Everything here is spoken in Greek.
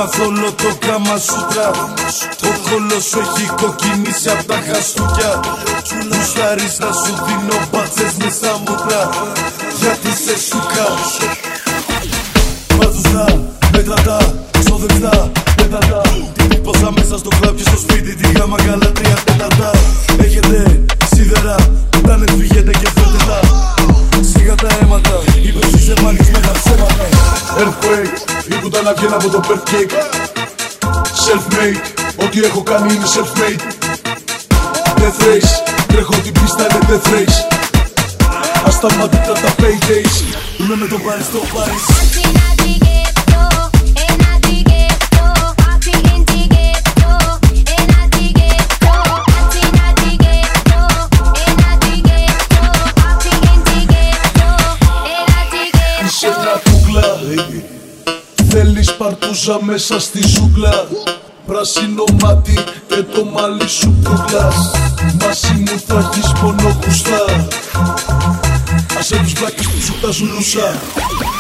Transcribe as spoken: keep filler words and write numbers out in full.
μάθω όλο το κάμα σούτρα. Ο κόλλος σου έχει κοκκινήσει απ' τα χαστούκια. Γουστάρεις να σου δίνω μπάτσες μες στα μούτρα, γιατί σε σούκα. Μάτουστα, με κρατά, στο δεξιά, πέτατα. Πόσα μέσα στο κλαμπ και στο σπίτι, τη γάμα καλά τρία τέταρτα. Έχετε σίδερα, πετάνε φύγετε και φέρτε τα. Σιγά τα αίματα, είπες είσαι μάνης με τα ψέματα. Earthquake, η πουτάνα βγαίνει από το birth cake. Self-made, ό,τι έχω κάνει είναι self-made. Death race, τρέχω την πίστα είναι death race. Ασταμάτητα τα paydays, είμαι με το πάρει στο πάρεις. Είσαι μια κούκλα, θέλεις παρτούζα μέσα στη ζούγκλα. Πράσινο μάτι και το μαλλί σου κούκλας. Μαζί μου θα έχεις πόνο γουστά. Άσε τους βλάκες που σου τάζουν λουσά.